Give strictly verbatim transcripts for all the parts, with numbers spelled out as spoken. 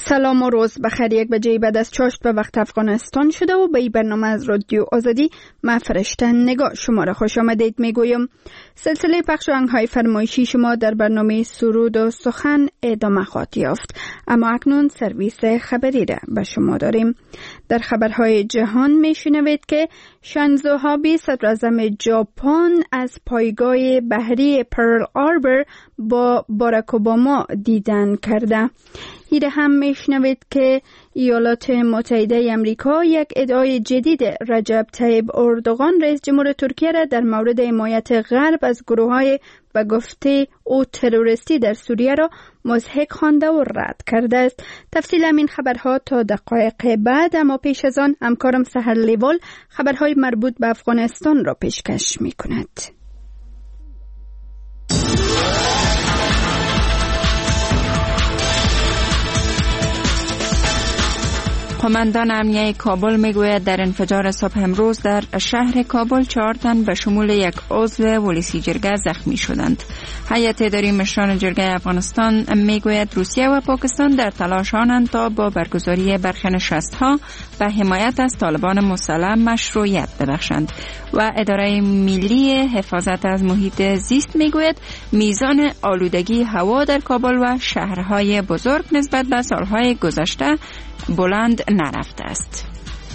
سلام و روز بخیر. یک بجه بعد از چاشت به وقت افغانستان شده و به این برنامه از رادیو آزادی من فرشته نگاه شما را خوش آمدید میگویم. سلسله پخش آهنگ‌های فرمایشی شما در برنامه سرود و سخن ادامه خواهد یافت، اما اکنون سرویس خبری را به شما داریم. در خبرهای جهان میشنوید که شینزو آبه صدر اعظم ژاپن از پایگاه بحری پرل آربر با باراک اوباما دیدن کرده. ایره هم میشنوید که ایالات متحده امریکا یک ادعای جدید رجب طیب اردوغان رئیس جمهور ترکیه را در مورد حمایت غرب از گروه‌های به گفته او تروریستی در سوریه را مضحک خوانده و رد کرده است. تفصیل این خبرها تا دقایق بعد، اما پیش از آن همکارم سحر لیوال خبرهای مربوط به افغانستان را پیشکش می‌کند. قماندان امنیه کابل میگوید در انفجار صبح امروز در شهر کابل چهار تن به شمول یک عضو ولسی جرگه زخمی شدند. هیئت اداری مشران جرگه افغانستان میگوید روسیه و پاکستان در تلاشانند تا با برگزاری برخی نشست‌ها و حمایت از طالبان مسلح مشروعیت ببخشند. و اداره ملی حفاظت از محیط زیست میگوید میزان آلودگی هوا در کابل و شهرهای بزرگ نسبت به سالهای گذشته بلند نرفته است.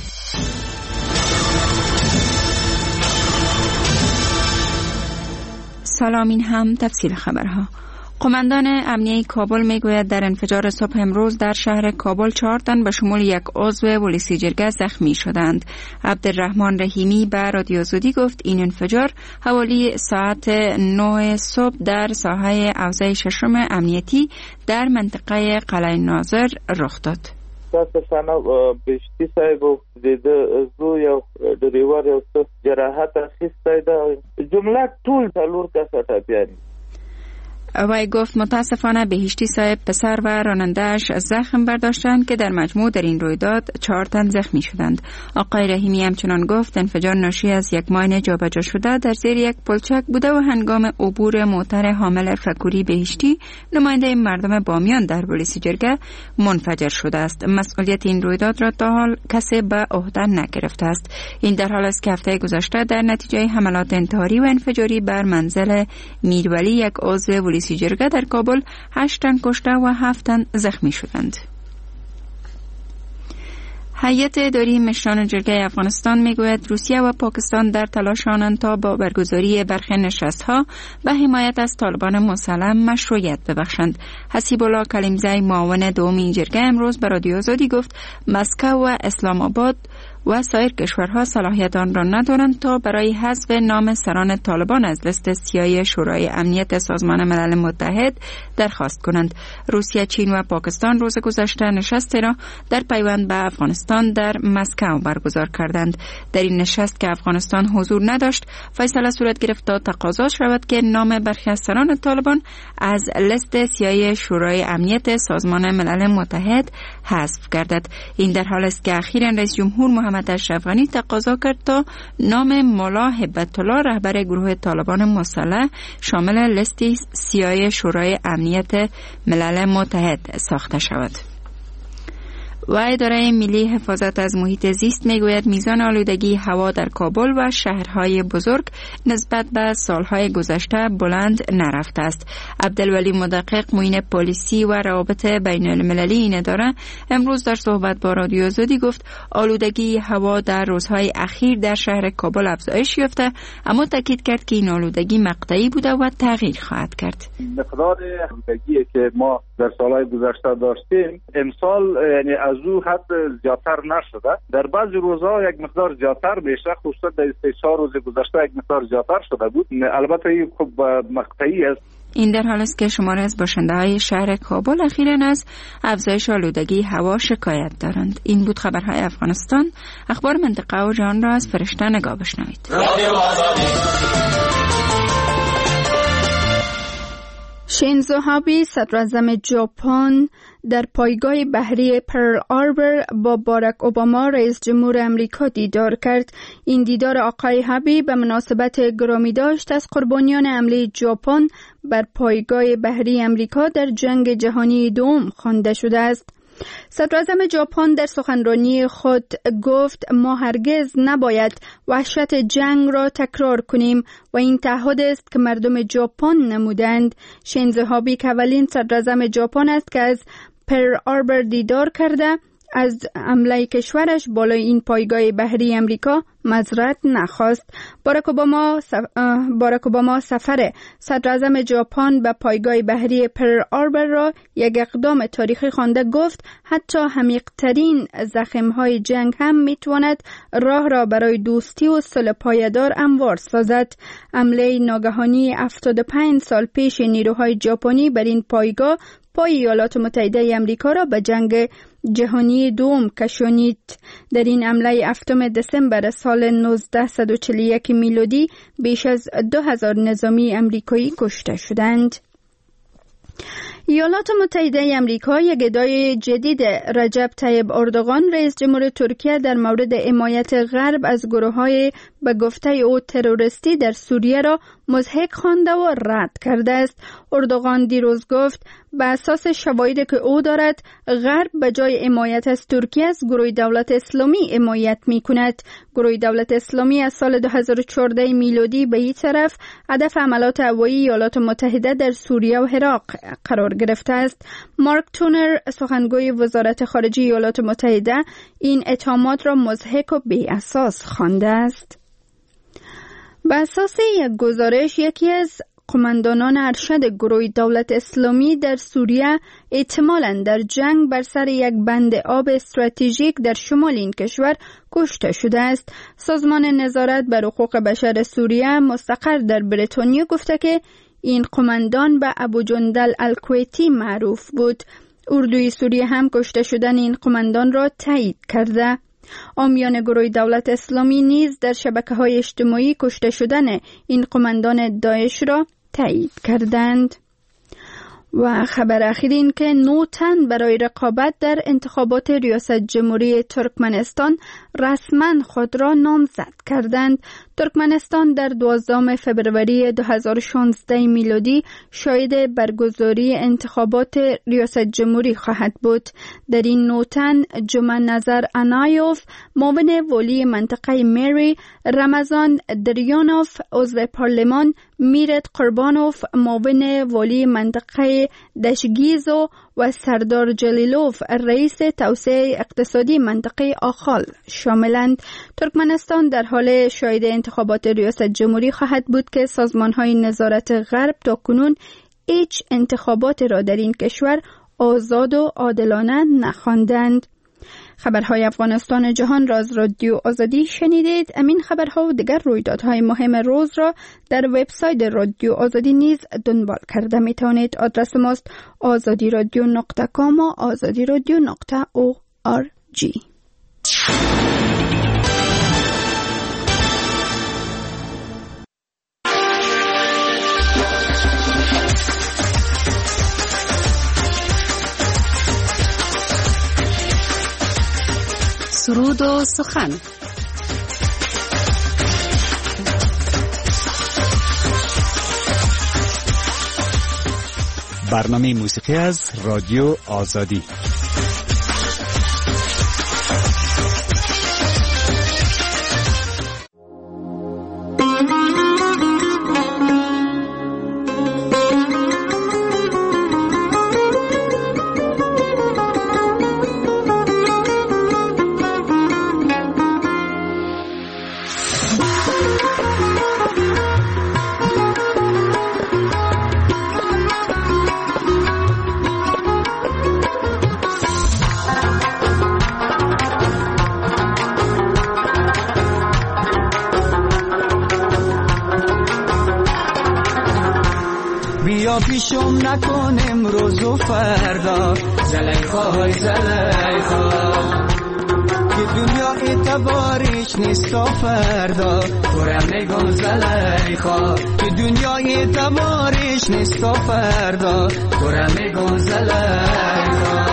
سلام، این هم تفصیل خبرها. قماندان امنیه کابل میگوید در انفجار صبح امروز در شهر کابل چهار تن به شمول یک عضو ولسی جرگه زخمی شدند. عبدالرحمن رحیمی به رادیو آزادی گفت این انفجار حوالی ساعت نه صبح در ساحه حوزه ششم امنیتی در منطقه قلعه ناظر رخ داد. تاسو بهشتي صاحب د زو یو ډریور یو څه جراحت اخیستی ده. جمله ټول څلور کسه ټپیان. وی گفت متاسفانه بهشتی صاحب پسر و راننده‌اش زخم برداشتند که در مجموع در این رویداد چهار تن زخمی شدند. آقای رحیمی همچنان گفت انفجار ناشی از یک ماین جابجا شده در زیر یک پلچک بوده و هنگام عبور موتر حامل فکوری بهشتی نماینده مردم بامیان در ولسی جرگه منفجر شده است. مسئولیت این رویداد را تا حال کسی به عهده نگرفته است. این در حال است که هفته گذشته در نتیجه حملات انتحاری و انفجاری بر منزل میرولی یک عضو ولسی جرگه در کابل هشت تن کشته و هفت تن زخمی شدند. هیئت اداری مشران جرگه افغانستان میگوید روسیه و پاکستان در تلاشانند تا با برگزاری برخی نشست‌ها به حمایت از طالبان مسلح مشروعیت ببخشند. حسیب الله کلیمزی معاون دوم این جرگه امروز به رادیو آزادی گفت مسکو و اسلام آباد و سایر کشورها صلاحیت آن را ندارند تا برای حذف نام سران طالبان از لیست سیاه شورای امنیت سازمان ملل متحد درخواست کنند. روسیه، چین و پاکستان روز گذشته نشستی را در پیوند به افغانستان در مسکو برگزار کردند. در این نشست که افغانستان حضور نداشت، فیصله صورت گرفت تا تقاضا شود که نام برخی از سران طالبان از لیست سیاه شورای امنیت سازمان ملل متحد حذف گردد. این در حالی است که اخیراً رئیس جمهور محمد اشرف غنی تقاضا کرد تا نام مولا هبت الله رهبر گروه طالبان مسلح شامل لیست سیاه شورای امنیت ملل متحد ساخته شود. و اداره ملی حفاظت از محیط زیست میگوید میزان آلودگی هوا در کابل و شهرهای بزرگ نسبت به سالهای گذشته بلند نرفته است. عبدالولی مدقق معین پلیسی و روابط بین المللی این اداره امروز در صحبت با رادیو آزادی گفت آلودگی هوا در روزهای اخیر در شهر کابل افزایش یافته، اما تاکید کرد که این آلودگی مقطعی بوده و تغییر خواهد کرد. مقدار آلودگی که ما در سالهای گذشته داشتیم امسال یعنی از او حد زیادتر نشده. در بعضی روزها یک مقدار زیادتر میشه، خصوصا در سه چهار روز گذشته یک مقدار زیادتر شده بود. البته این خوب مقطعی است. این در حالی است که شماری از باشنده‌های شهر کابل اخیراً از افزایش آلودگی هوا شکایت دارند. این بود خبرهای افغانستان. اخبار منطقه و جهان را از فرشته نگاه بشنوید. شینزو آبه صدر اعظم ژاپن در پایگاه بحری پرل آربر با باراک اوباما رئیس جمهور امریکا دیدار کرد. این دیدار آقای آبه به مناسبت گرامی داشت از قربانیان حمله ژاپن بر پایگاه بحری امریکا در جنگ جهانی دوم خوانده شده است. صدر اعظم ژاپن در سخنرانی خود گفت ما هرگز نباید وحشت جنگ را تکرار کنیم و این تعهد است که مردم ژاپن نمودند. شینزو آبه که اولین صدر اعظم ژاپن است که از پرل آربر دیدار کرده از حمله کشورش بالای این پایگاه بحری امریکا معذرت نخواست. باراک اوباما سف... باراک اوباما سفر صدر اعظم ژاپن به پایگاه بحری پرل آربر را یک اقدام تاریخی خوانده. گفت حتی عمیق‌ترین زخم‌های جنگ هم میتواند راه را برای دوستی و صلح پایدار هموار سازد. حمله ناگهانی هفتاد و پنج سال پیش نیروهای ژاپنی بر این پایگاه پای ایالات متحده امریکا را به جنگ جهانی دوم کشانید. در این حمله هفتم دسامبر سال نوزده چهل و یک میلادی بیش از دو هزار نظامی امریکایی کشته شدند. ایالات متحده امریکا یک ادعای جدید رجب طیب اردوغان رئیس جمهور ترکیه در مورد حمایت غرب از گروه‌های به گفته او تروریستی در سوریه را مضحک خوانده و رد کرده است. اردوغان دیروز گفت به اساس شواهدی که او دارد غرب به جای حمایت از ترکیه از گروه دولت اسلامی حمایت می‌کند. گروه دولت اسلامی از سال دو هزار و چهارده میلادی به این طرف هدف حملات هوایی ایالات متحده در سوریه و عراق قرار گرفته است. مارک تونر سخنگوی وزارت خارجه ایالات متحده این اتهامات را مضحک و بی اساس خوانده است. به اساس یک گزارش یکی از قماندانان ارشد گروه دولت اسلامی در سوریه احتمالاً در جنگ بر سر یک بند آب استراتژیک در شمال این کشور کشته شده است. سازمان نظارت بر حقوق بشر سوریه مستقر در بریتانیا گفته که این قماندان به ابو جندل الکویتی معروف بود. اردوی سوریه هم کشته شدن این قماندان را تایید کرده. عامیان گروه دولت اسلامی نیز در شبکه‌های اجتماعی کشته شدن این قماندان داعش را تایید کردند. و خبر اخیر این که نه تن برای رقابت در انتخابات ریاست جمهوری ترکمنستان رسما خود را نامزد کردند. ترکمنستان در دوازدهم فوریه دو هزار و شانزده میلادی شاهد برگزاری انتخابات ریاست جمهوری خواهد بود. در این نه تن جمعه نظر انایوف معاون والی منطقه مری، رمضان دریانوف عضو پارلمان، میرت قربانوف معاون والی منطقه دشگیزو و سردار جلیلوف رئیس توسعه اقتصادی منطقه آخال شاملند. ترکمنستان در حال شاهد انتخابات ریاست جمهوری خواهد بود که سازمان‌های نظارت غرب تاکنون هیچ انتخابات را در این کشور آزاد و عادلانه نخواندند. خبرهای افغانستان و جهان را از رادیو آزادی شنیدید. امین خبرها و دیگر رویدادهای مهم روز را در وبسایت رادیو آزادی نیز دنبال کرده می توانید. آدرس ماست آزادی رادیو نقطه کام و آزادی رادیو نقطه او آر جی. سرود و سخن. برنامه موسیقی از رادیو آزادی. پیشم نکن امروز و فردا، زلیخای زلیخا، که دنیا اعتبارش نیست تا فردا. تورم نگم زلیخا، که دنیا اعتبارش نیست تا فردا. تورم نگم زلیخا.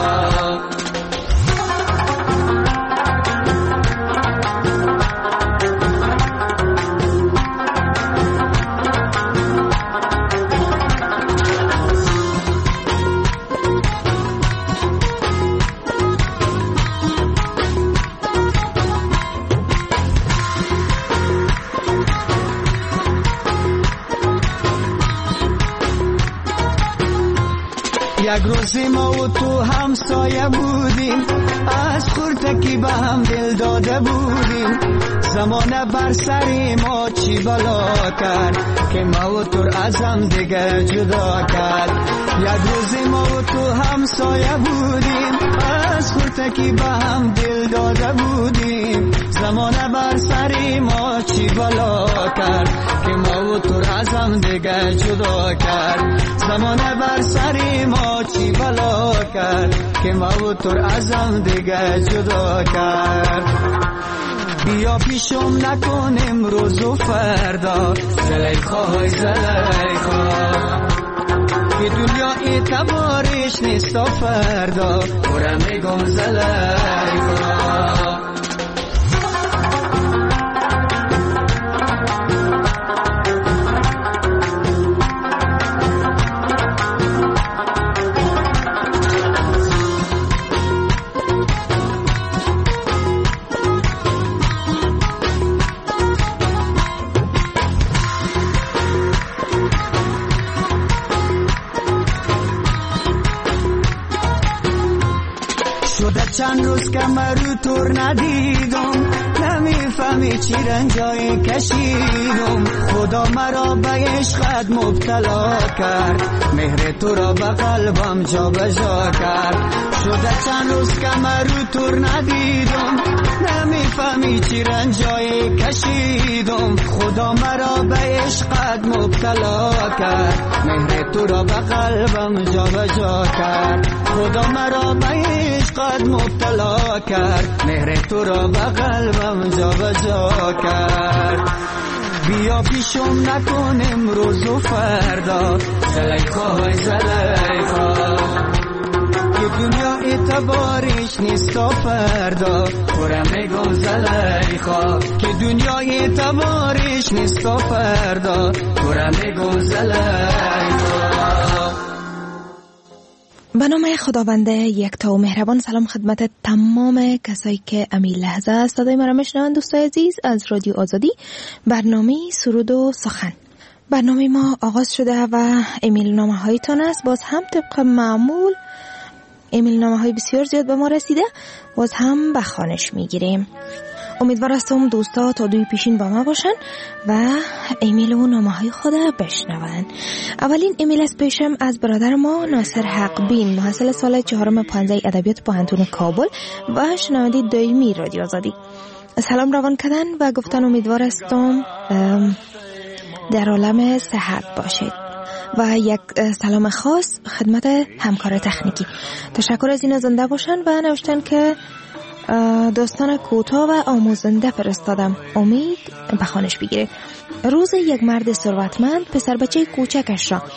یک روزی ما و تو همسایه بودیم، از خورتکی به هم دل داده بودیم. زمانه بر سر ما چی بلا کرد که ما و تو ازم دیگه جدا کرد. یک روزی ما و تو همسایه بودیم، از خورتکی به هم دل داده بودیم. زمانه بر سر ما چی بلا کرد که ما و تو ازم دیگه جدا کرد. زمانه بر سر ما چی بلا کرد که ما و تو ازم دیگه جدا کرد. بیا پیشم نکن امروز و فردا، زلیخا زلیخا، که دنیا اعتبارش نیست و فردا برم میگم زلیخا. چند روز که مرو تور ندیدم، نمیفهمی چی رنجای کشیدم. خدا مرا به عشقت مبتلا کرد، مهر تو را به قلبم جا بجا کرد. شده چند روز که مرو تور ندیدم، نمیفهمی چی رنجای کشیدم. خدا مرا به عشقت مبتلا کرد، مهر تو را به قلبم جا بجا کرد. خدا مرا به عشقت مبتلا کرد، مهر تو را به قلبم جا بجا کرد. بیا پیشم نکن امروز و فردا، زلیخا زلیخا، که دنیا اعتبارش نیست و فردا برم میگم زلیخا، که دنیا اعتبارش نیست و فردا برم میگم زلیخا. به نام خداوند یکتا و مهربان. سلام خدمت تمام کسایی که امین لحظه است صدای مرا میشنوند. دوستای عزیز از رادیو آزادی، برنامه سرود و سخن. برنامه ما آغاز شده و ایمیل نامه هایتان است. باز هم طبق معمول ایمیل نامه های بسیار زیاد به ما رسیده، باز هم به خوانش میگیریم. امیدوار هستم دوستا تا دوی پیشین با ما باشن و ایمیل و نامه های خود بشنون. اولین ایمیل از پیشم از برادر ما ناصر حق بین، محصل سال چهارم پانزده ادبیات پوهنتون کابل و شنونده دائمی رادیو آزادی. سلام روان کردن و گفتن امیدوار هستم در عالم صحت باشید و یک سلام خاص خدمت همکار تکنیکی. تشکر از این زنده باشن و نوشتن که داستان کوتاه و آموزنده فرستادم، امید به خوانش بگیره. روز یک مرد ثروتمند پسر بچه کوچکش را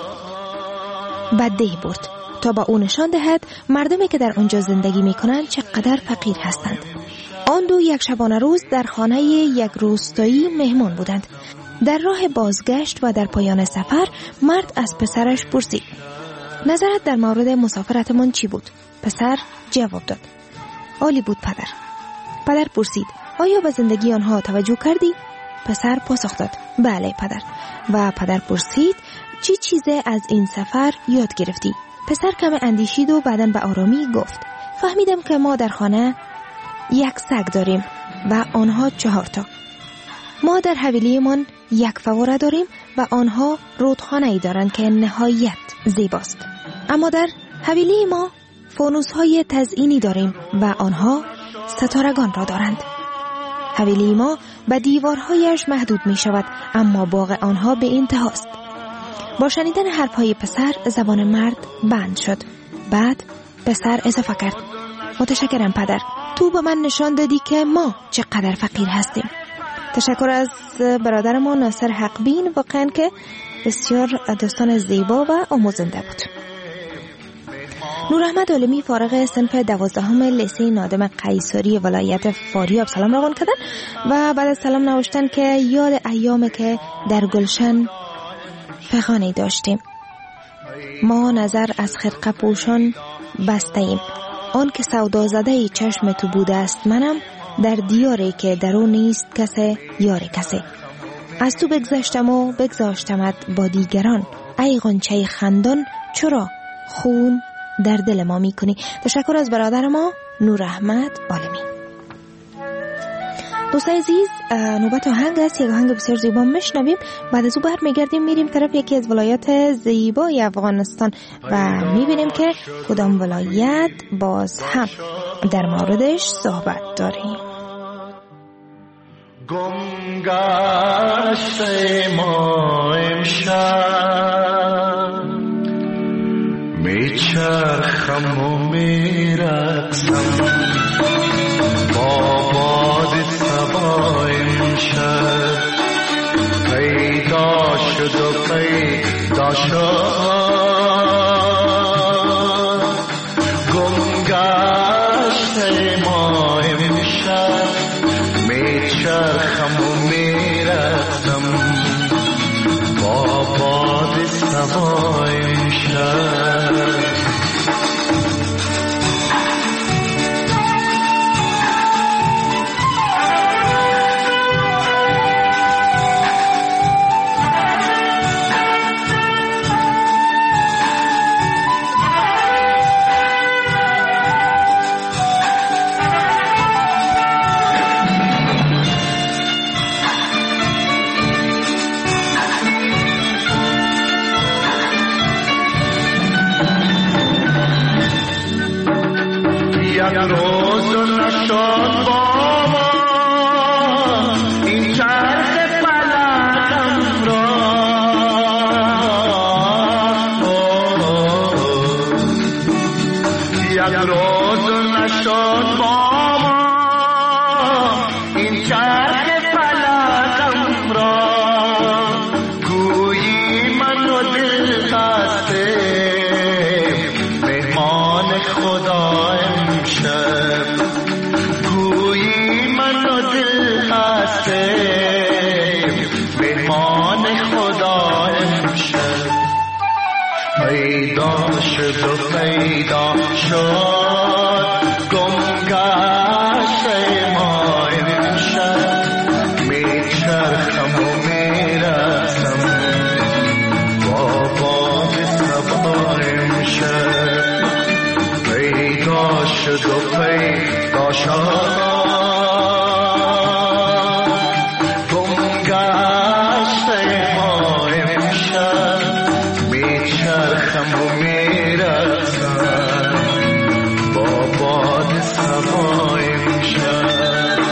به ده برد تا به او نشان دهد مردمی که در آنجا زندگی میکنند چقدر فقیر هستند. آن دو یک شبانه روز در خانه یک روستایی مهمان بودند. در راه بازگشت و در پایان سفر مرد از پسرش پرسید: نظرت در مورد مسافرتمان چی بود؟ پسر جواب داد: عالی بود پدر. پدر پرسید: آیا به زندگی آنها توجه کردی؟ پسر پاسخ داد: بله پدر. و پدر پرسید: چی چیزی از این سفر یاد گرفتی؟ پسر کم اندیشید و بعداً به آرامی گفت: فهمیدم که ما در خانه یک سگ داریم و آنها چهار تا. ما در حویلیمان یک فواره داریم و آنها رودخانه ای دارند که نهایت زیباست. اما در حویلی ما فانوس های تزئینی داریم و آنها ستارگان را دارند. حویلی ما به دیوارهایش محدود می شود، اما باغ آنها به انتهاست. با شنیدن حرفهای پسر زبان مرد بند شد. بعد پسر اضافه کرد: متشکرم پدر، تو به من نشان دادی که ما چقدر فقیر هستیم. تشکر از برادر ما ناصر حق بین، واقعا که بسیار داستان زیبا و آموزنده بود. نور احمد عالمی فارغ صنف دوازدهم لیسه نادم قیصری ولایت فاریاب سلام روان کردن و بعد از سلام نوشتن که یاد ایامی که در گلشن فغانی داشتیم. ما نظر از خرقه پوشان بسته ایم. آن که سودا زده چشم تو بوده است منم، در دیاری که درو نیست کسی یار کسی. از تو بگذشتم و بگذاشتمت با دیگران، ای غنچه خندان چرا خون در دل ما میکنی. تشکر از برادر ما نور احمد بالمی. دوستای عزیز، نوبت آهنگ است، یک آهنگ بسیار زیبا میشنویم. بعد از او برمیگردیم میریم طرف یکی از ولایات زیبای افغانستان و میبینیم که کدام ولایت باز هم در موردش صحبت داریم. گمگشت ما امشب میچرخم و میرقصم با باد صبا امشب پیدا شد و پیدا شد گمگشت ما امشب میچرخم و میرقصم با باد صبا امشب یک روز نشد با ما این چرخ فلکم را یک روز نشد با ما این چرخ فلکم را گویی من و دل خسته مهمان خدا گویی من و دل خسته مهمان خدا امشب پیدا شد و پیدا شد گمگشت ما امشب میچرخم و میرقصم با باد صبا امشب پیدا شد و پیدا شد گمگشت ما امشب میچرخم و میرقصم با باد صبا امشب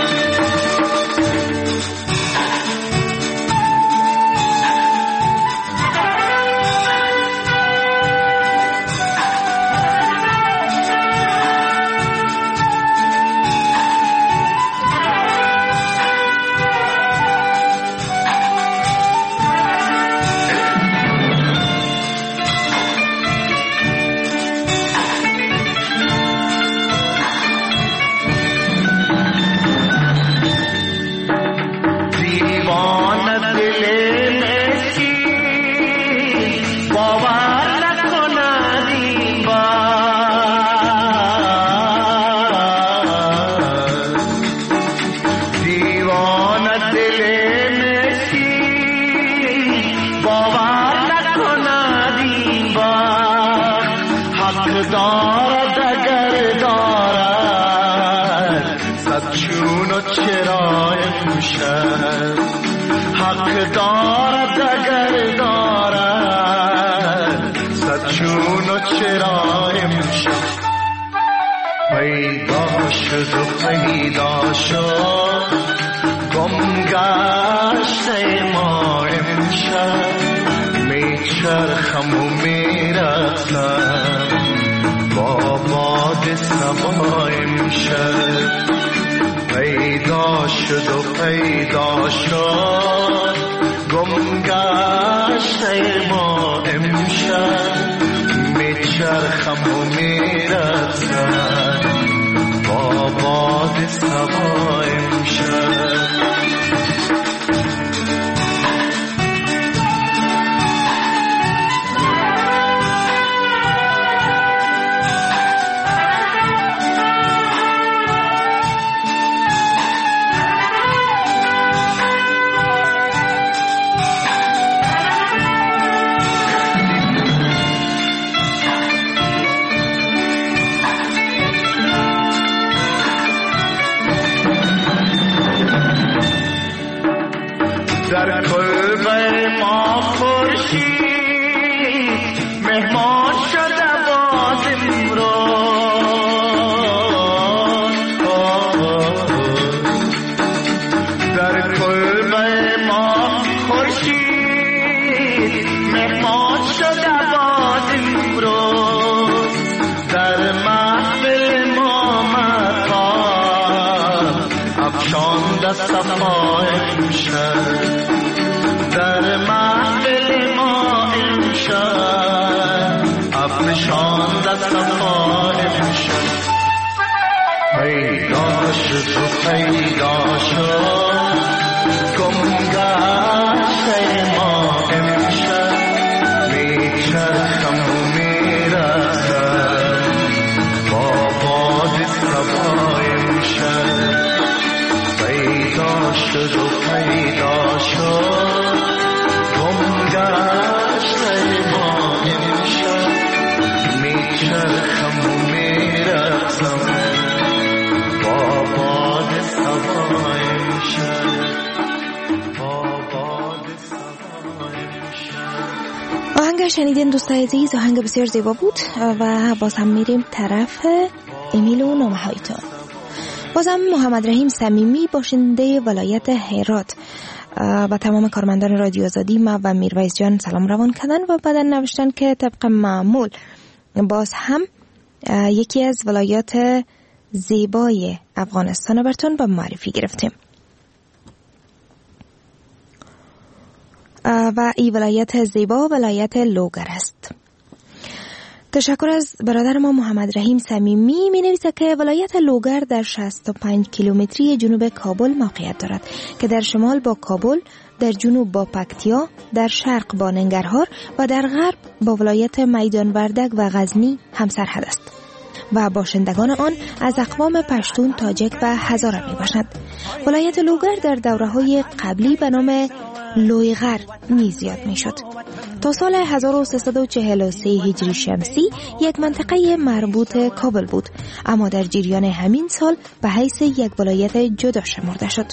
دارد اگر دارد صد چون و چرا امشب حق دارد اگر دارد صد چون و چرا امشب پیدا شد و پیدا شد گمگشت ما امشب میچرخم و میرقصم با باد صبا امشب پیدا شد و پیدا شد گمگشت ما امشب میچرخم و میرقصم با باد صبا امشب افشاند از صفای امشب در محفل ما امشب افشاند از صفای امشب پیدا شد و پیدا شد گم گشته ما امشب میچرخم و میرسم با باد صبای امشب پیدا شد و پیدا شد گم گشته ما امشب میچرخم و میرسم با باد صبای امشب با باد صبای امشب. آهنگ شنیدین دوستای عزیز، آهنگ بسیار زیبا بود و باز هم میریم طرف ایمیل و نامه هایتان. بازم محمد رحیم صمیمی باشنده ولایت هرات و تمام کارمندان رادیو آزادی ما و میرویس جان سلام روان کردن و بعدا نوشتن که طبق معمول باز هم یکی از ولایات زیبای افغانستان براتون به معرفی گرفتیم و این ولایت زیبا ولایت لوگر است. تشکر از برادر ما محمد رحیم صمیمی. می نویسه که ولایت لوگر در شصت و پنج کیلومتری جنوب کابل موقعیت دارد که در شمال با کابل، در جنوب با پکتیا، در شرق با ننگرهار و در غرب با ولایت میدان وردک و غزنی همسرحد است و باشندگان آن از اقوام پشتون، تاجک و هزاره می باشند. ولایت لوگر در دوره‌های قبلی به نام لویغر نیز یاد می شد. تا سال هزار و سیصد و چهل و سه هجری شمسی یک منطقه مربوط کابل بود، اما در جریان همین سال به حیث یک ولایت جدا شمرده شد.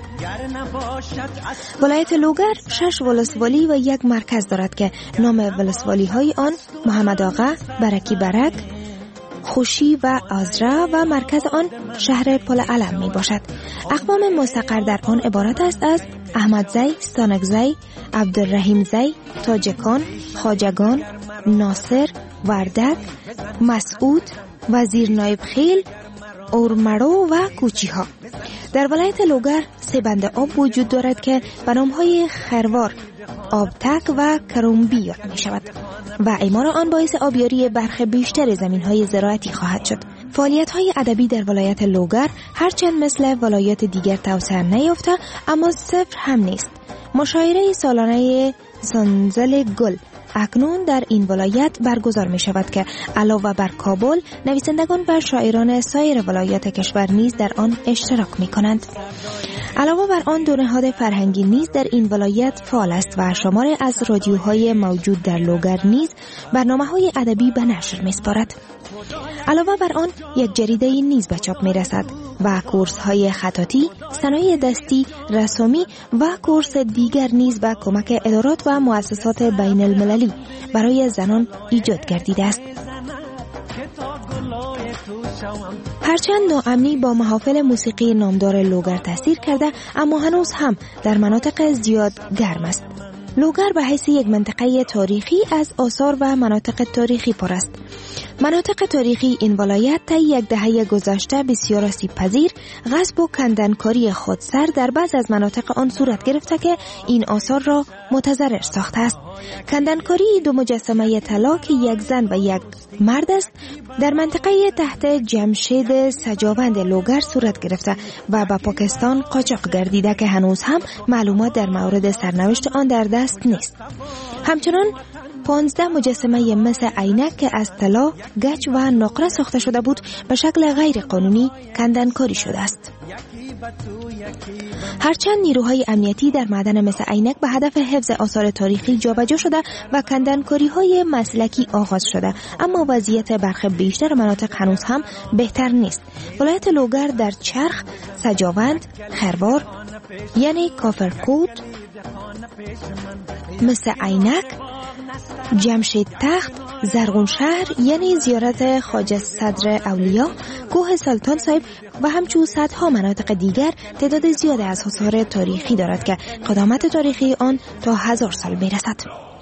ولایت لوگر شش ولسوالی و یک مرکز دارد که نام ولسوالی های آن محمد آقا، برکی برک، خوشی و آزرا و مرکز آن شهر پل علم می باشد. اقوام مستقر در آن عبارت است از احمد زی، سانک زی، عبدالرحیم زی، تاجکان، خواجگان، ناصر، وردک، مسعود، وزیر نایب خیل، اورمرو و کوچی ها. در ولایت لوگر سه بند آب وجود دارد که به نام‌های خروار، آبتک و کرومبی یاد می شود و اعمار آن باعث آبیاری برخی بیشتر زمین‌های زراعتی خواهد شد. فعالیت‌های ادبی در ولایت لوگر هرچند مثل ولایات دیگر توسعه نیافته اما صفر هم نیست. مشاعره سالانه سنزل گل اکنون در این ولایت برگزار می شود که علاوه بر کابل، نویسندگان و شاعران سایر ولایات کشور نیز در آن اشتراک می کنند. علاوه بر آن دو نهاد فرهنگی نیز در این ولایت فعال است و شمار از رادیوهای موجود در لوگر نیز برنامه‌های ادبی به نشر می‌سپارد. علاوه بر آن یک جریده نیز به چاپ می‌رسد و کورس‌های خطاطی، صنایع دستی، رسامی و کورس دیگر نیز به کمک ادارات و مؤسسات بین المللی برای زنان ایجاد گردیده است. هرچند ناامنی با محافل موسیقی نامدار لوگر تاثیر کرده اما هنوز هم در مناطق زیاد گرم است. لوگر به حیث یک منطقه تاریخی از آثار و مناطق تاریخی پر است. مناطق تاریخی این ولایت طی یک دهه گذشته بسیار آسیب‌پذیر، غصب و کندنکاری خودسر در بعض از مناطق آن صورت گرفته که این آثار را متضرر ساخته است. کندنکاری دو مجسمه طلا که یک زن و یک مرد است در منطقه تحت جمشید سجاوند لوگر صورت گرفته و به پاکستان قاچاق گردیده که هنوز هم معلومات در مورد سرنوشت آن در دست نیست. همچنان پانزده مجسمه مثل عینک که از طلا، گچ و نقره ساخته شده بود به شکل غیر قانونی کندنکاری شده است. هرچند نیروهای امنیتی در معدن مثل عینک به هدف حفظ آثار تاریخی جابجا شده و کندنکاری‌های مسلکی آغاز شده، اما وضعیت برخی بیشتر مناطق هنوز هم بهتر نیست. ولایت لوگر در چرخ، سجاوند، خروار یعنی کافرکوت، مثل عینک، جمشید تخت، زرغون شهر یعنی زیارت خواجه صدر اولیا، کوه سلطان صاحب و همچون صدها مناطق دیگر تعداد زیاد از آثار تاریخی دارد که قدامت تاریخی آن تا هزار سال میرسد.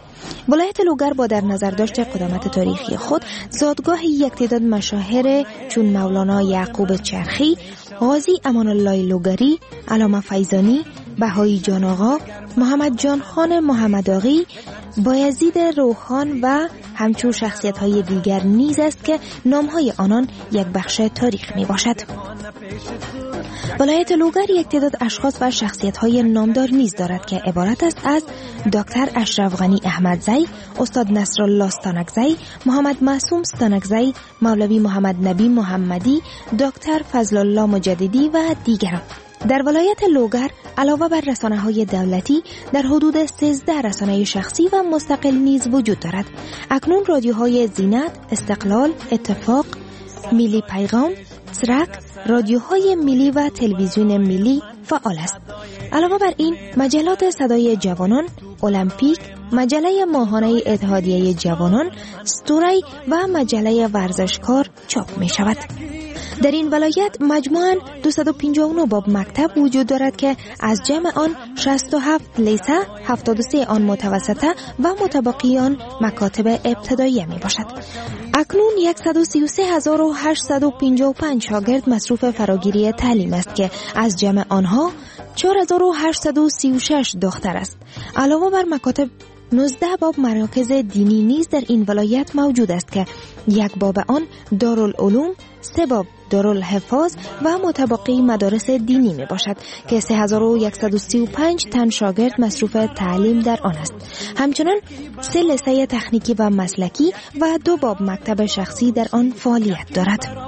ولایت لوگر با در نظر داشت قدامت تاریخی خود زادگاه یک تعداد مشاهیر چون مولانا یعقوب چرخی، قاضی امان الله لوگری، علامه فیضانی، بهایی جان آقا، محمد جان خان محمد آقی، بایزید روحان و همچون شخصیت های دیگر نیز است که نام های آنان یک بخش تاریخ می باشد. ولایت لوگر یک تعداد اشخاص و شخصیت های نامدار نیز دارد که عبارت است از دکتر اشرف غنی احمدزی، استاد نصرالله ستانکزی، محمد معصوم ستانکزی، مولوی محمد نبی محمدی، دکتر فضل الله مجددی و دیگران. در ولایت لوگر علاوه بر رسانه‌های دولتی در حدود سیزده رسانه شخصی و مستقل نیز وجود دارد. اکنون رادیوهای زینت، استقلال، اتفاق، ملی پیغام، سرک، رادیوهای ملی و تلویزیون ملی فعال است. علاوه بر این مجلات صدای جوانان، المپیک، مجله ماهانه اتحادیه جوانان، ستوری و مجله ورزشکار چاپ می شود. در این ولایت مجموعاً دویست و پنجاه و نه باب مکتب وجود دارد که از جمع آن شصت و هفت لیسه، هفتاد و سه آن متوسطه و متبقی آن مکاتب ابتداییه می باشد. اکنون صد و سی و سه هزار و هشتصد و پنجاه و پنج شاگرد مصروف فراگیری تعلیم است که از جمع آنها چهار هزار و هشتصد و سی و شش دختر است. علاوه بر مکاتب نوزده باب مراکز دینی نیز در این ولایت موجود است که یک باب آن دارالعلوم، سه باب دارالحفاظ و متبقی مدارس دینی می باشد که سه هزار و صد و سی و پنج تن شاگرد مصروف تعلیم در آن است. همچنان سه لیسه تکنیکی و مسلکی و دو باب مکتب شخصی در آن فعالیت دارد.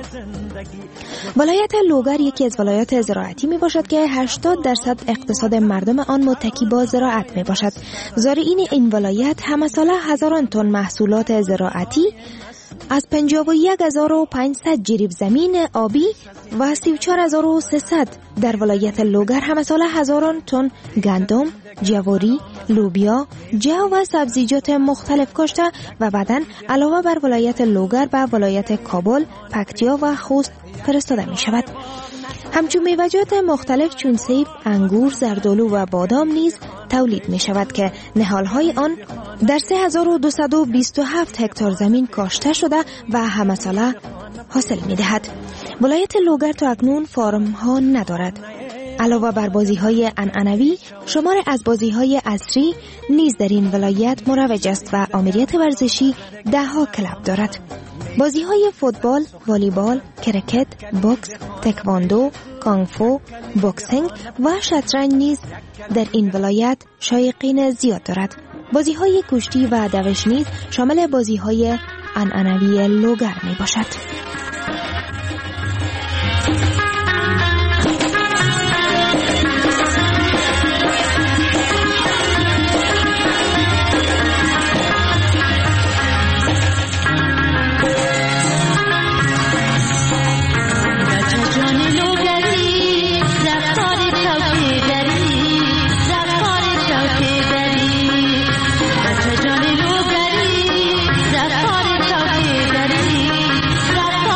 ولایت لوگر یکی از ولایات زراعتی می باشد که هشتاد درصد اقتصاد مردم آن متکی با زراعت می باشد. زارعین این ولایت همه ساله هزاران تن محصولات زراعتی از پنجاه و یک هزار و پانصد جریب زمین آبی و سی و چهار هزار و سیصد در ولایت لوگر همه ساله هزاران تن گندم، جواری، لوبیا، جو و سبزیجات مختلف کاشته و بعداً علاوه بر ولایت لوگر به ولایت کابل، پکتیا و خوست فرستاده می شود. همچون میوه‌جات مختلف چون سیب، انگور، زردآلو و بادام نیز تولید می شود که نهالهای آن در سه هزار و دویست و بیست و هفت هکتار زمین کاشته شده و همه ساله حاصل می دهد. ولایت لوگر تا اکنون فارم ها ندارد. علاوه بر بازی های عنعنوی، شمار از بازی های عصری نیز در این ولایت مروج است و آمریت ورزشی ده ها کلب دارد. بازی های فوتبال، والیبال، کرکت، بوکس، تکواندو، کانگفو، بوکسینگ و شطرنج نیز در این ولایت شایقین زیاد دارد. بازی های کشتی و دوش نیز شامل بازی های عنعنوی لوگر می باشد. رفتار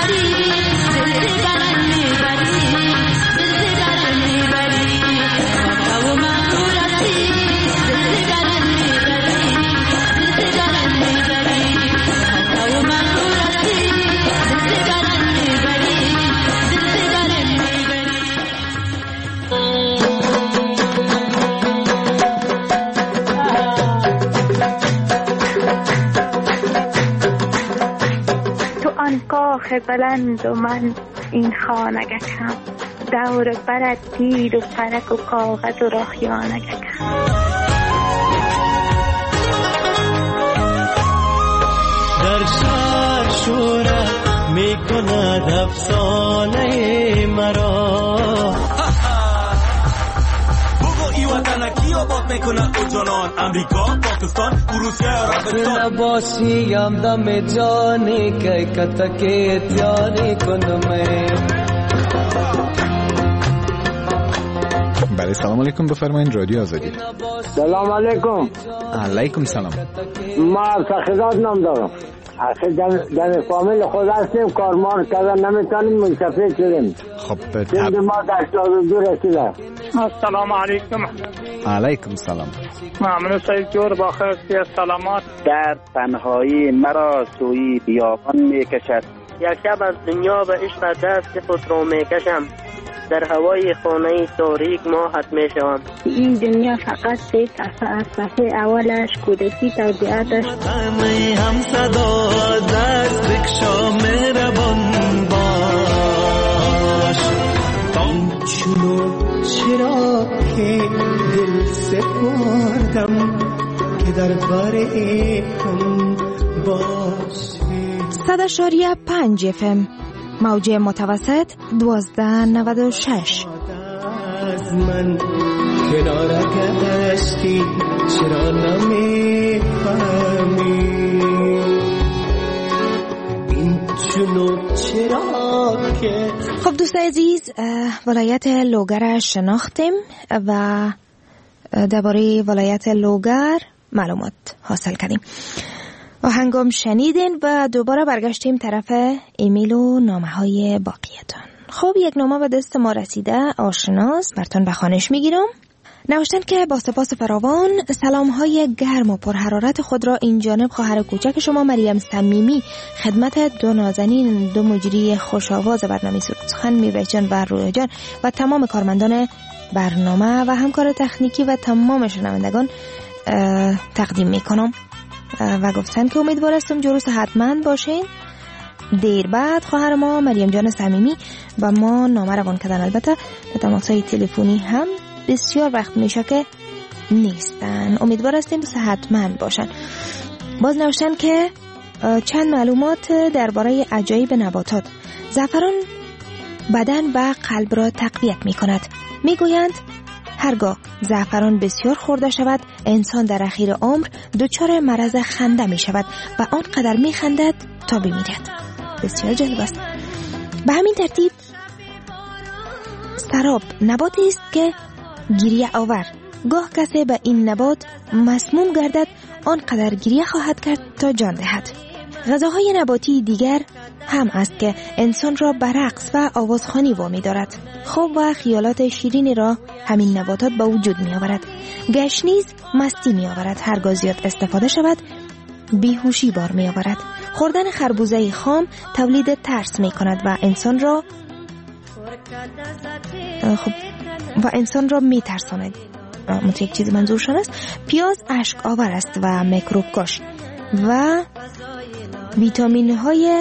بلند و من این خانگکم دور برد تیر و پرک و کاغذ و راهیانگکم در شهر شورت می کند افسانه مرا وطنکی آباد میکنه او جانان امریکا پاکستان روسیه عربستان نباشی هم دم جانی که کتکی تیاری کنم. بله سلام علیکم، بفرمایید رادیو آزادی. سلام علیکم. علیکم سلام. ما فخرات نام دارم. اصلا در فامیل خود هستیم، کارمان کردن نمیتونیم، منصفه شدیم. خب تب... ما در هشتاد و دو رسیده. السلام علیکم. علیکم سلام. ممنون سید جور با خیر سلامات. در تنهایی مرا سوی بیابان میکشد، یک شب از دنیا به عشق دست خود را میکشم، در هوای خانه تاریک ماهت میشوم. این دنیا فقط سه صفحه است، صفحه اولش کودکی توضیحاتش. هم صدا دست بکشا مهربان باش، چونو چرا که دل سپردم که در باره هم باشه. صد اشاریه پنج اف ام موج متوسط دوازده نود و شش. از من کنار گشتی چرا نمیفهمی این چونو چرا که. خب دوستان عزیز، ولایت لوگر شناختیم و درباره ولایت لوگر معلومات حاصل کردیم. آهنگم شنیدین و دوباره برگشتیم طرف ایمیل و نامه های باقیتان. خب یک نامه به دست ما رسیده، آشناست، براتون به خوانش میگیرم. نوشتن که با سپاس فراوان سلام های گرم و پرحرارت خود را این جانب خواهر کوچک شما مریم صمیمی خدمت دو نازنین دو مجری خوش‌آواز برنامه سخن میرجان و رویا جان و تمام کارمندان برنامه و همکار تکنیکی و تمام شنوندگان تقدیم میکنم و گفتن که امیدوار هستم جلو صحتمند باشین. دیر بعد خواهر ما مریم جان صمیمی و ما نامه روان کردن، البته به تماس‌های تلفنی هم بسیار وقت میشه که نیستن. امیدوار هستیم صحتمند باشن. باز نوشتن که چند معلومات درباره عجایب نباتات. زعفران بدن و قلب را تقویت میکند. میگویند هرگاه زعفران بسیار خورده شود انسان در اخیر عمر دچار مرض خنده می شود و آنقدر می خندد تا بمیرد. بسیار جالب است. به همین ترتیب سراب نباتی است که گریه آور. گاه کسی به این نبات مسموم گردد آنقدر گریه خواهد کرد تا جان دهد. غذاهای نباتی دیگر هم است که انسان را به رقص و آوازخوانی وامی دارد. خواب و خیالات شیرینی را همین نباتات به وجود می آورد. گشت نیز مستی می آورد. هرگاه زیاد استفاده شود بیهوشی بار می آورد. خوردن خربوزه خام تولید ترس می کند و انسان را خب و انسان را می ترساند. مت یک چیز منظورشان است. پیاز اشک آور است و میکروب کش و ویتامین های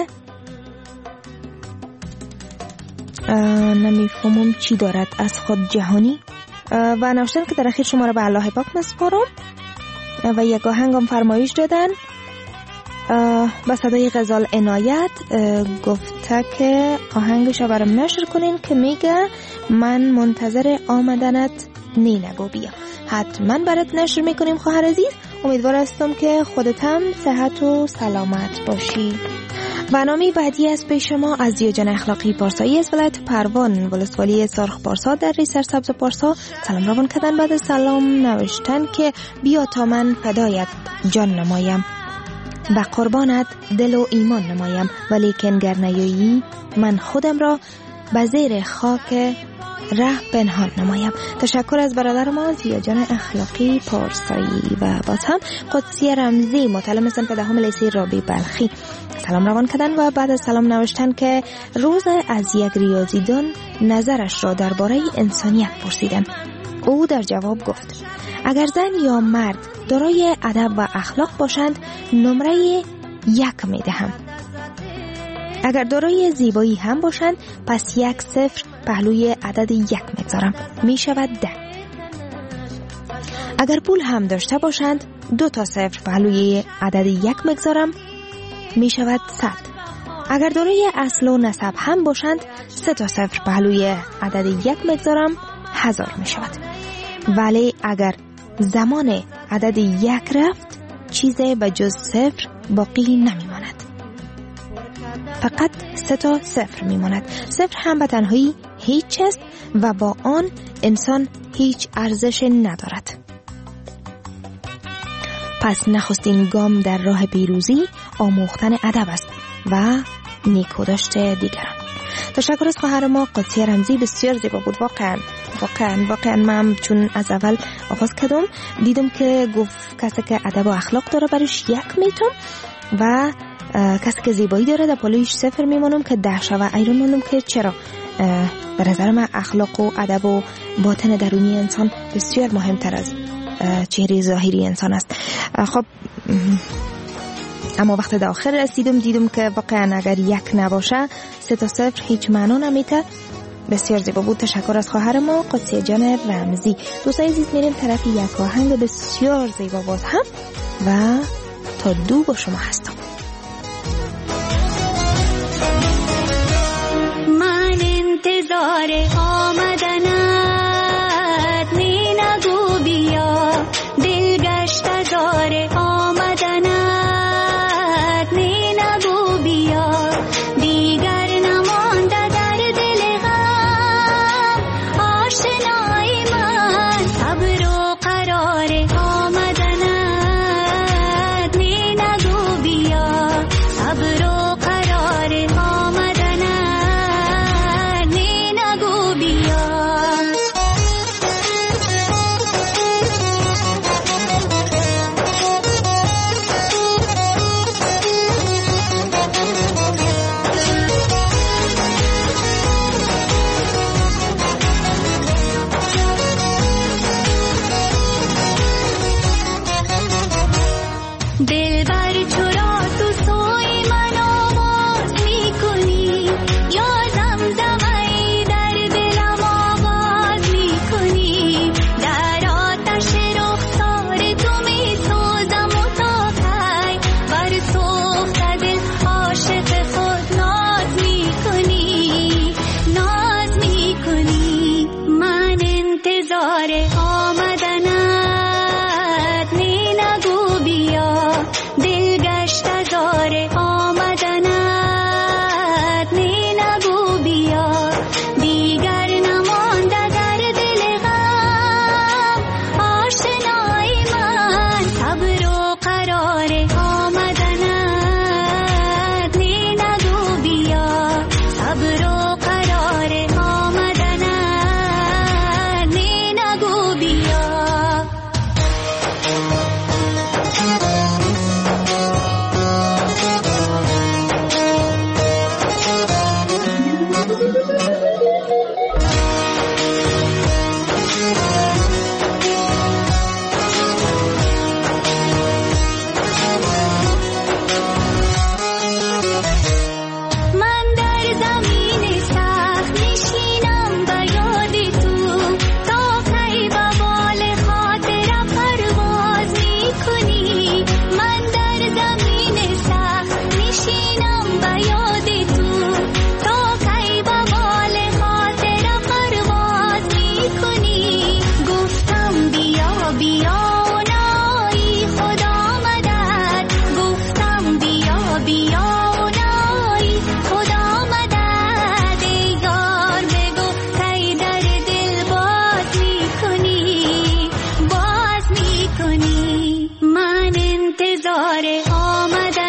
نمیفهمم چی دارد از خود جهانی و نوشتن که در اخیر شما را به الله پاک مسپارم و یک آهنگم فرمایش دادن با صدای غزال عنایت. گفته که آهنگش را برام نشر کنین که میگه من منتظر آمدنت نی نگو بیا. حتما برات نشر میکنیم خواهر عزیز. امیدوار هستم که خودت هم صحت و سلامت باشی. برنامه بعدی از پیش ما از دیوجان اخلاقی پارسایی از ولایت پروان ولسوالی سرخ پارسا در ری سرسبز پارسا سلام روان کردن. بعد سلام نوشتن که بیا تا من فدایت جان نمایم. و قربانت دل و ایمان نمایم، ولیکن گر نیایی من خودم را به زیر خاک ره پنهان نمایم. تشکر از برادر ما زیا جان اخلاقی پارسایی و باز هم قدسی رمزی متلمسن پدهم لیسی رابی بلخی سلام روان کردن و بعد از سلام نوشتن که روز از یک ریاضیدان نظرش را درباره انسانیت پرسیدن. او در جواب گفت اگر زن یا مرد دارای ادب و اخلاق باشند نمره یک می دهم، اگر دارای زیبایی هم باشند پس یک صفر پهلوی عدد یک میگذارم، می شود ده. اگر پول هم داشته باشند دو تا صفر پهلوی عدد یک میگذارم، می شود صد. اگر دارای اصل و نسب هم باشند سه تا صفر پهلوی عدد یک میگذارم، هزار می شود. ولی اگر زمان عدد یک رفت چیزی به جز صفر باقی نمی ماند، فقط سه تا صفر می ماند. صفر هم به تنهایی هیچ است و با آن انسان هیچ ارزش ندارد. پس نخستین گام در راه پیروزی آموختن ادب است و نیکوداشت دیگران. تشکر از خواهر ما قدسی رمزی، بسیار زیبا بود. واقعا واقعا واقعا من چون از اول آغاز کردم دیدم که گفت کسی که ادب و اخلاق داره برش یک میتونم و کسی که زیبایی داره در پالویش صفر میمونم که ده شوه. ایران موندم که چرا به نظر من اخلاق و ادب و باطن درونی انسان بسیار مهمتر از چهره ظاهری انسان است. خب اما وقت در آخر رسیدم دیدم که واقعا اگر یک نباشه سه تا صفر هیچ معنا نمیده. بسیار زیبا بود. تشکر از خواهر ما قدسی جان رمزی. دوستای عزیز میریم طرف یک آهنگ بسیار زیبا باز هم و تا دو با شما هستم. من انتظار آمدنت می نگو بیا، دل گشت زار آمدنت می نگو بیا، دیگر نمانده در دل غم آشنای من، صبر و قرار آمدنت می نگو بیا، صبر و قرار آمدنت می نگو بیا. دلبر چرا تو سوی من آواز می کنی، یا زمزمه در دلم آواز می کنی، در آتش رخسار تو می سوزم و تا کی بر سوخت دل عاشق خود ناز می کنی، ناز می کنی. من انتظار آمدنت می نگو بیا، دل گشت زار آمدنت می نگو بیا، دیگر نمانده در دل غم آشنای من، صبر و قرار آمدنت می نگو بیا، صبر و قرار آمدنت می نگو بیا. من در زمین سخت نشینم به یاد تو، تا کی به بال خاطرم پرواز می کنی. من در زمین سخت نشینم به یاد تو، تا کی به بال خاطرم پرواز می کنی. گفتم بیا بیا و نایی خود آمدد، گفتم بیا بیا و نایی خود آمدد. ای یار بگو کی در دل باز می کنی، باز می کنی. من انتظار آمدنت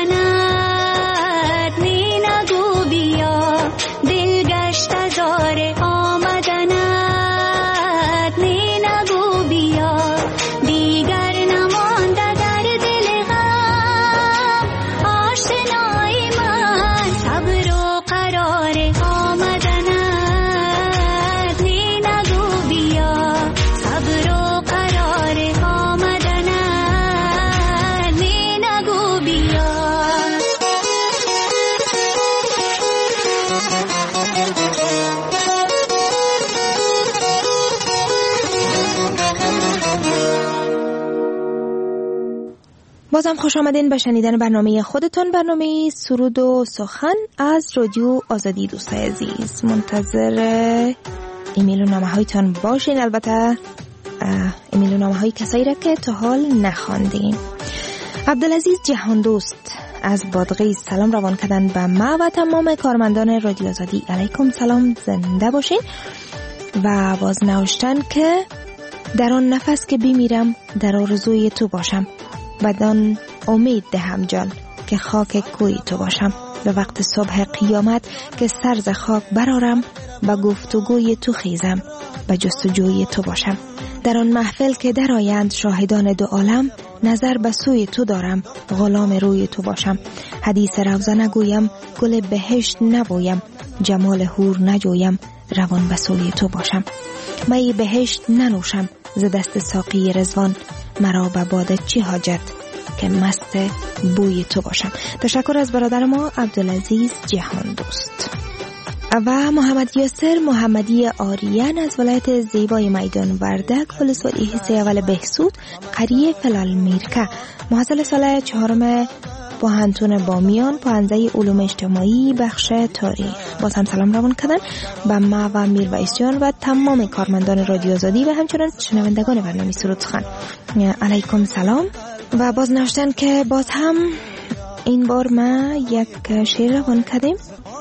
بازم خوش آمدین به شنیدن برنامه خودتون، برنامه سرود و سخن از رادیو آزادی. دوستای عزیز منتظر ایمیل و نامه هایتان باشین، البته ایمیل و نامه های کسایی را که تا حال نخواندین. عبدالعزیز جهان دوست از بادغیس سلام روان کردن به ما و تمام کارمندان رادیو آزادی. علیکم سلام، زنده باشین. و باز نوشتن که در آن نفس که بیمیرم در آرزوی تو باشم، بدان امید دهم جان که خاک کوی تو باشم. به وقت صبح قیامت که سر ز خاک برارم، به گفتگوی تو خیزم به جستجوی تو باشم. در آن محفل که درآیند شاهدان دو عالم، نظر به سوی تو دارم غلام روی تو باشم. حدیث روضه نگویم گل بهشت نبویم، جمال حور نجویم روان به سوی تو باشم. می بهشت ننوشم ز دست ساقی رضوان، مرا به باده چی حاجت که مست بوی تو باشم. تشکر از برادر ما عبدالعزیز جهان دوست. و محمد یاسر محمدی آریان از ولایت زیبای میدان وردک، ولسوالی حصه اول بهسود، قریه فلال میرکه، محصل سال چهارم پوهنتون بامیان، پوهنده علوم اجتماعی بخش تاریخ. باز هم سلام روان کردن به ما و میرویس جان و تمام کارمندان رادیو آزادی و همچنان شنوندگان برنامه سرود سخن. علیکم سلام. و باز نوشتن که باز هم این بار ما یک شعر روان کردیم،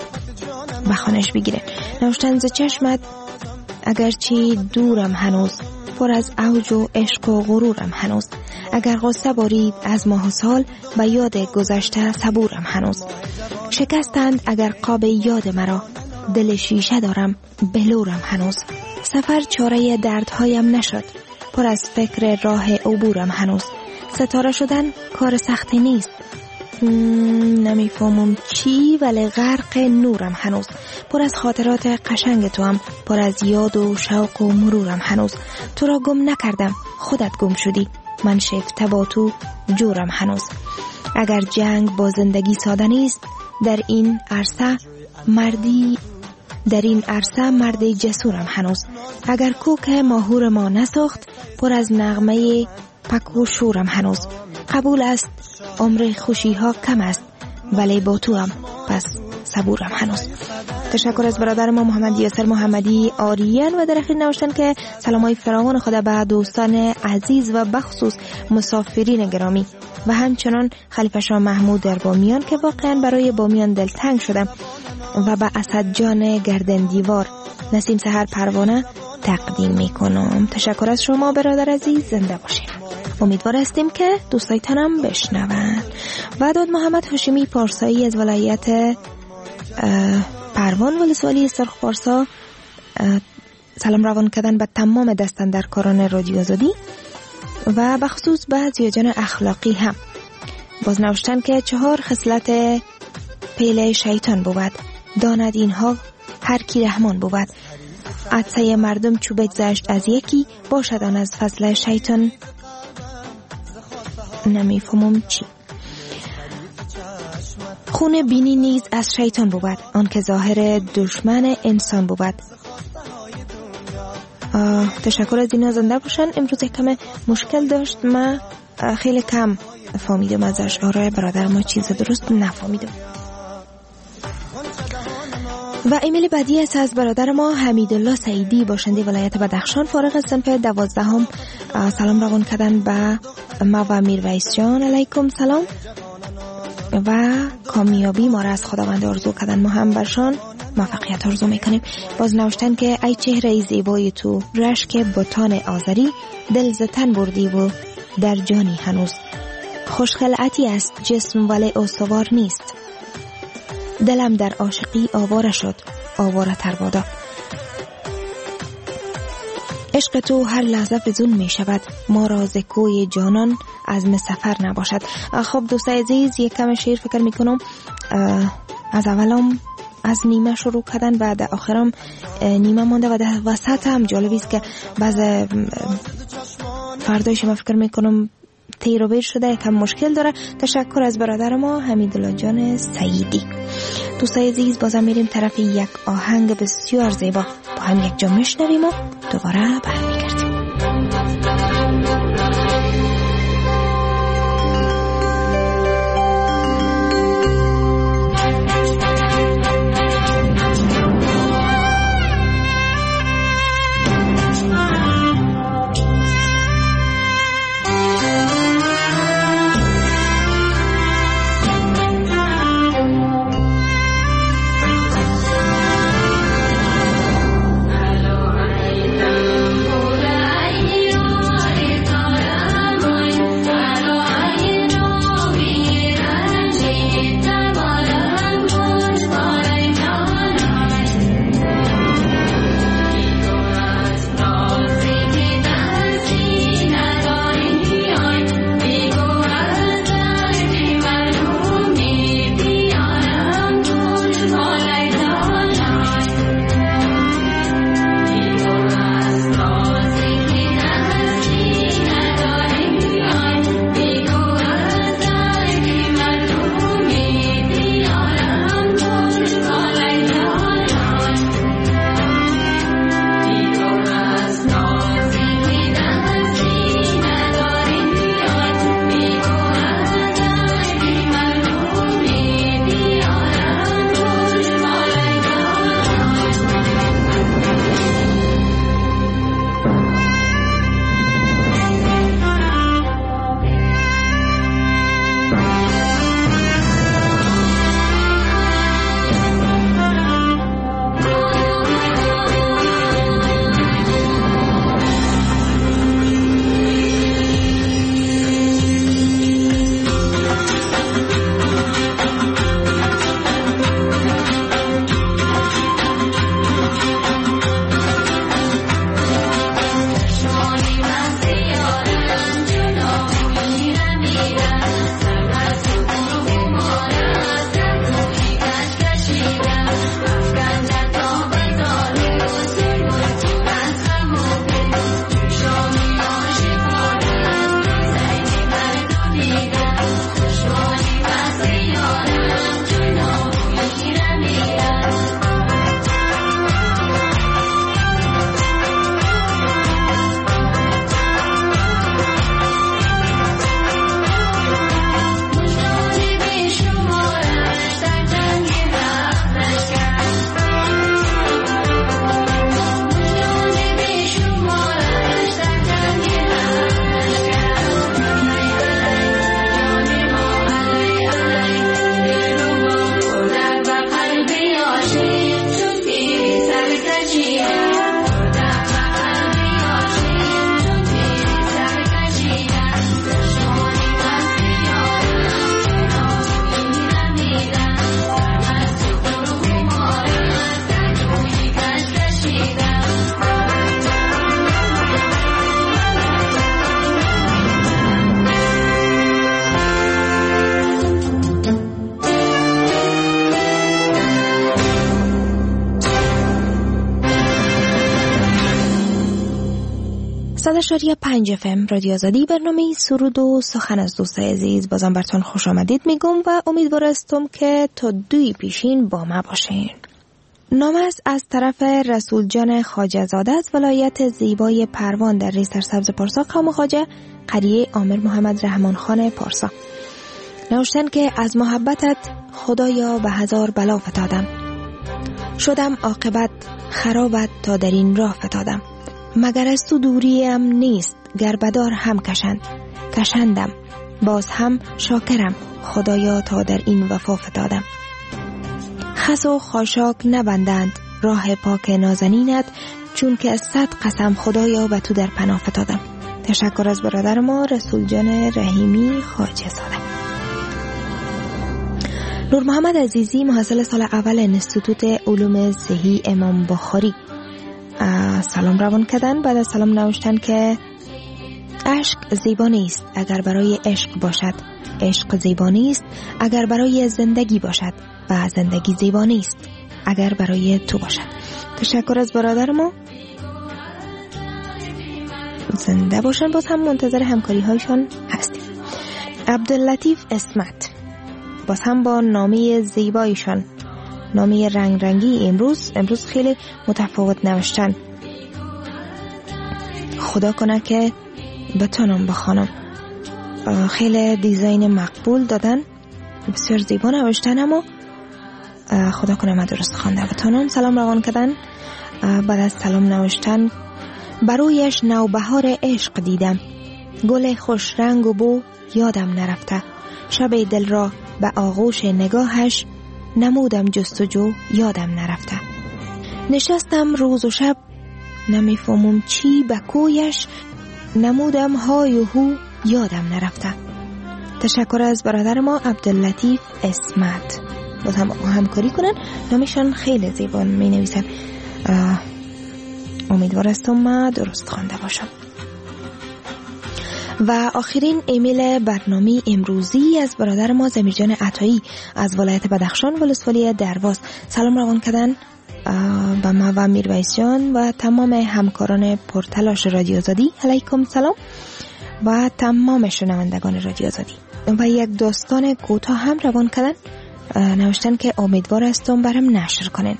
بخوانش بگیرن. نوشتن ز چشمت اگرچه دورم هنوز، پر از اوج و عشق و غرورم هنوز. اگر غصه بارید از ماه و سال، به یاد گذشته صبورم هنوز. شکستند اگر قاب یاد مرا، دل شیشه دارم بلورم هنوز. سفر چاره دردهایم نشد، پر از فکر راه عبورم هنوز. ستاره شدن کار سختی نیست، نمیفهمم چی ولی غرق نورم هنوز. پر از خاطرات قشنگ تو هم، پر از یاد و شوق و مرورم هنوز. تو را گم نکردم خودت گم شدی، من شکفته با تو جورم هنوز. اگر جنگ با زندگی ساده نیست، در این عرصه مردی در این عرصه مرد جسورم هنوز. اگر کوک ماهور ما نساخت، پر از نغمه پک و شورم هنوز. قبول است عمر خوشی ها کم است، ولی با تو هم پس صبورم هنوز. تشکر از برادر ما محمد یاسر محمدی آریان و در اخیر نوشتن که سلامای فراوان خود به دوستان عزیز و بخصوص مسافرین گرامی و همچنان خلیفه شاه محمود در بامیان که واقعا برای بامیان دلتنگ شدم و به اسد جان گردن دیوار نسیم سحر پروانه تقدیم میکنم. تشکر از شما برادر عزیز، زنده باشید. امیدوار هستیم که دوستایتانم بشنوند. و داد محمد هاشمی پارسایی از ولایت پروان ولسوالی سرخ پارسا سلام روان کردن به تمام دستاندرکاران رادیو آزادی و بخصوص به زیاجان اخلاقی هم. باز نوشتن که چهار خصلت پیله شیطان بود، داند اینها هر کی رحمان بود. عدسه مردم چو بگذشت از یکی، باشد آن از فضل شیطان نمیفهمم چی. خون بینی نیز از شیطان بود، آن که ظاهر دشمن انسان بود. تشکر از اینا، زنده باشن. امروز کم مشکل داشت، ما خیلی کم فهمیدم ازش. آره برادر ما چیز درست نفهمیدم. و ایمیل بعدی است از برادر ما حمیدالله سعیدی باشنده ولایت بدخشان، فارغ از صنف دوازدهم. سلام روان کردن به ما و میرویس جان. علیکم سلام و کامیابی ما را از خداوند آرزو کردن، ما هم برشان موفقیت آرزو میکنیم. باز نوشتن که ای چهره زیبای تو، رشک بتان آذری، دل ز تن بردی و در جانی هنوز. خوشخلعتی است جسم ولی استوار نیست، دلم در عاشقی آواره شد آواره تر بادا. عشق تو هر لحظه فزون می شود، ما را ز کوی جانان عزم سفر نباشد. خب دوستای عزیز، یک کم شعر فکر می کنم از اولم از نیمه شروع کردن و در آخرم نیمه مانده و در وسط هم جالبی است که بعض فردایش ما فکر می کنم تیر و بیر شده، یکم مشکل داره. تشکر از برادر ما حمیدالله جان سعیدی. دوستای عزیز، بازم میریم طرف یک آهنگ بسیار زیبا، با هم یک جا میشنویم و دوباره برمیگردیم. صد و شش و پنج اف ام رادیو آزادی، برنامه سرود و سخن از دوستای عزیز. بازم براتون خوش آمدید میگم و امیدوارم که تا دوی پیشین با ما باشین. نامه از طرف رسول جان خواجه زاده از ولایت زیبای پروان در ریز سرسبز پارسا، قوم خواجه، قریه عامر محمد رحمان خان پارسا. نوشتن که از محبتت خدایا به هزار بلا فتادم، شدم عاقبت خرابت تا در این راه فتادم. مگر از تو دوریم نیست گر بدار هم کشند، کشندم باز هم شاکرم خدایا تا در این وفا فتادم. خس و خاشاک نبندند راه پاک نازنینت، چون که از صد قسم خدایا به تو در پناه فتادم. تشکر از برادر ما رسول جان رحیمی خواجه زاده. نور محمد عزیزی محصل سال اول انستیتوت علوم صحی امام بخاری سلام روان کردن. بعد از سلام نوشتن که عشق زیبا نیست اگر برای عشق باشد، عشق زیبا نیست اگر برای زندگی باشد و زندگی زیبا نیست اگر برای تو باشد. تشکر از برادر ما، زنده باشن. باز هم منتظر همکاری هایشان هستیم. عبداللطیف اسمت باز هم با نامه زیبایشان، نامه رنگ رنگی. امروز امروز خیلی متفاوت نوشتن. خدا کنه که بتونم بخوانم. خیلی دیزاین مقبول دادن، بسیار زیبا نوشتن، اما خدا کنه من درست خوانده بتونم. سلام روان کردن. بعد از سلام نوشتن برویش نوبهار عشق دیدم، گل خوش رنگ و بو یادم نرفته، شب دل را به آغوش نگاهش نمودم جستجو یادم نرفته. نشستم روز و شب نمیفهمم چی به کویش، نمودم های و هو یادم نرفته. تشکر از برادر ما عبداللطیف اسمت. باز هم همکاری کنن، نامشان خیلی زیبا می نویسن. امیدوار هستم ما درست خوانده باشم. و آخرین ایمیل برنامه امروزی از برادر ما زمیرجان عطایی از ولایت بدخشان ولسوالی درواز. سلام روان کردن به ما و میرویس جان و تمام همکاران پرتلاش رادیو آزادی. علیکم سلام و تمام شنوندگان رادیو آزادی. و یک داستان کوتاه هم روان کردن، نوشتن که امیدوار هستم برام نشر کنن.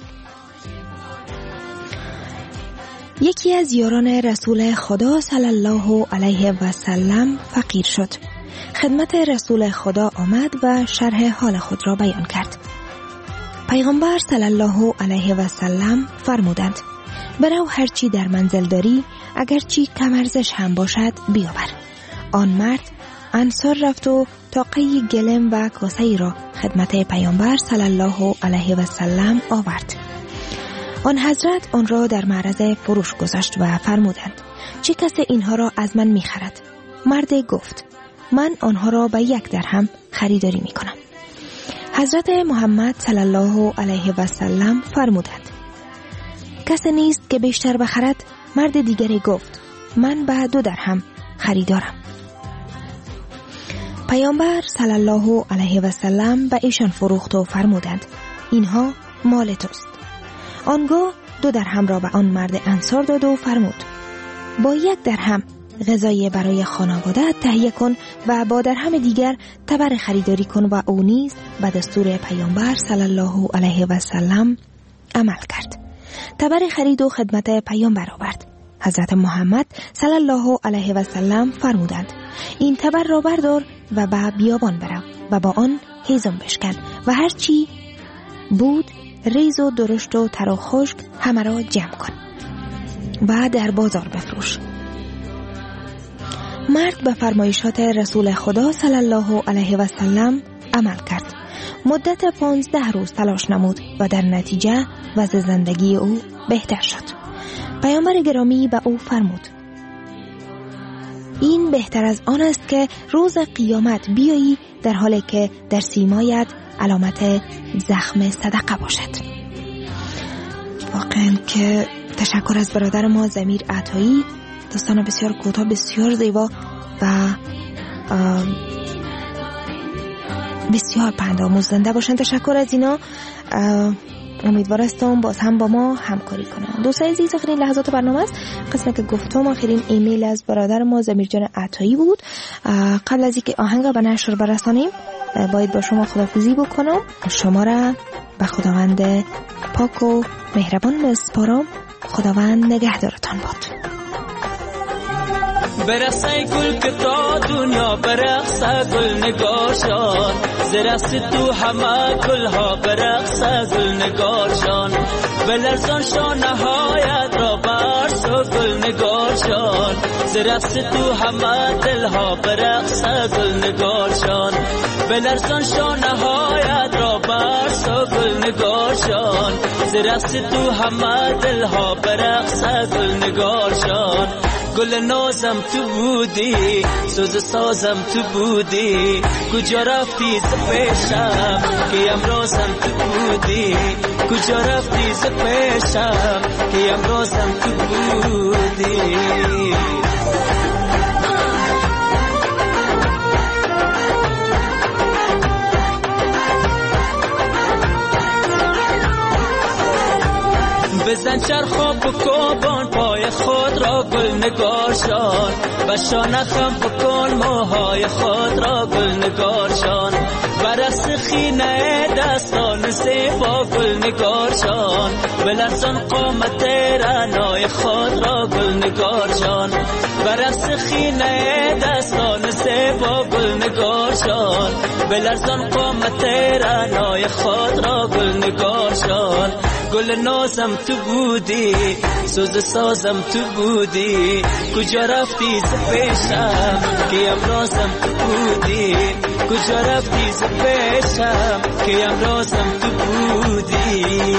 یکی از یاران رسول خدا صلی الله علیه و سلم فقیر شد. خدمت رسول خدا آمد و شرح حال خود را بیان کرد. پیغمبر صلی الله علیه و سلم فرمودند برو هرچی در منزل داری اگرچی کم ارزش هم باشد بیاور. آن مرد انصار رفت و تاقه گلم و کاسه را خدمت پیامبر صلی الله علیه و سلم آورد. آن حضرت آن را در معرض فروش گذاشت و فرمودند چه کسی اینها را از من می خرد؟ مرد گفت من آنها را به یک درهم خریداری می کنم. حضرت محمد صلی الله علیه و سلم فرمودند کسی نیست که بیشتر بخرد؟ مرد دیگری گفت من به دو درهم خریدارم. پیامبر صلی الله علیه و سلم به ایشان فروخت و فرمودند اینها مال توست. آنگاه دو درهم را به آن مرد انصار داد و فرمود با یک درهم غذای برای خانواده تهیه کن و با درهم دیگر تبر خریداری کن. و او نیز به دستور پیامبر صلی الله علیه و سلم عمل کرد. تبر خرید و خدمت پیامبر آورد. حضرت محمد صلی الله علیه و سلم فرمودند این تبر را بردار و به بیابان برو و با آن هیزم بشکن و هرچی بود ریز و درشت و تر و خشک همه را جمع کن و در بازار بفروش. مرد به فرمایشات رسول خدا صلی الله علیه و سلم عمل کرد. مدت پانزده روز تلاش نمود و در نتیجه وضع زندگی او بهتر شد. پیامبر گرامی به او فرمود این بهتر از آن است که روز قیامت بیایی در حالی که در سیمایت علامت زخم صدقه باشد. واقعا که تشکر از برادر ما زمیر عطایی. داستان بسیار کوتاه بسیار زیبا و بسیار پند آموزنده باشند. تشکر از اینا. امیدوار هستم باز هم با ما همکاری کنند. دوستان عزیز، آخرین لحظات برنامه است. قسمت که گفتم آخرین ایمیل از برادر ما زمیرجان عطایی بود. قبل از اینکه آهنگ به نشر برسانیم باید با شما خداحافظی بکنم. شما را به خداوند پاک و مهربان میسپارم. خداوند نگهدارتان باد. برسه گل که تا دنیا برقصه گل نگارشان، زرست تو همه گل ها برقصه گل نگارشان، بلرزان شان نهایت را برس و گل نگارشان، زرست تو همه دل ها برقصه گل نگارشان، بلرزان شان نهایت را برس و گل نگارشان، زرست تو همه دل ها برقصه گل نگارشان. گل نازم تو بودی، سوز سازم تو بودی، کجا رفتی ز پیشم که امروزم تو بودی، کجا رفتی ز پیشم که امروزم تو بودی. بزن چرخا بکن پای خود را گل نگارشان، بشانه خم بکن موهای خود را گل نگارشان، برس خینه دستان زیبا گل نگارشان، بلرزان قامت رعنای خود را گل نگارشان، برس خینه دستان زیبا گل نگارشان، بلرزان قامت رعنای خود را گل نگارشان. گل نازم تو بودی، سوز سازم تو بودی، کجا رفتی ز پیشم که امروزم تو بودی، کجا رفتی ز پیشم که امروزم تو بودی.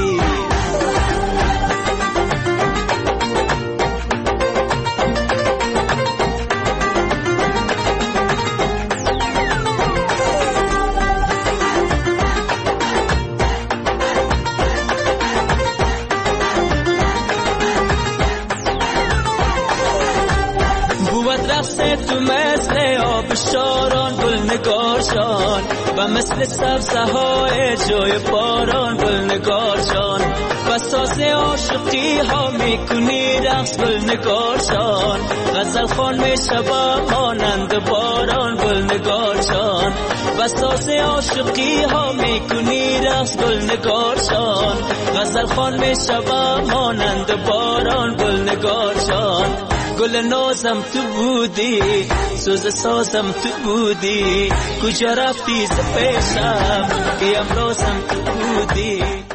تو مثل آب شاران گل نگارشان، و مثل سبزه های جای باران گل نگارشان، و ساز عاشقی ها میکنی رقص گل نگارشان، غزل خوان میشوم مانند باران گل نگارشان، و ساز عاشقی ها میکنی رقص گل نگارشان، غزل خوان میشوم مانند باران گل نگارشان. گل نازم تو بودی، سوز سازم تو بودی، کجا رفتی ز پیشم که امروزم تو بودی.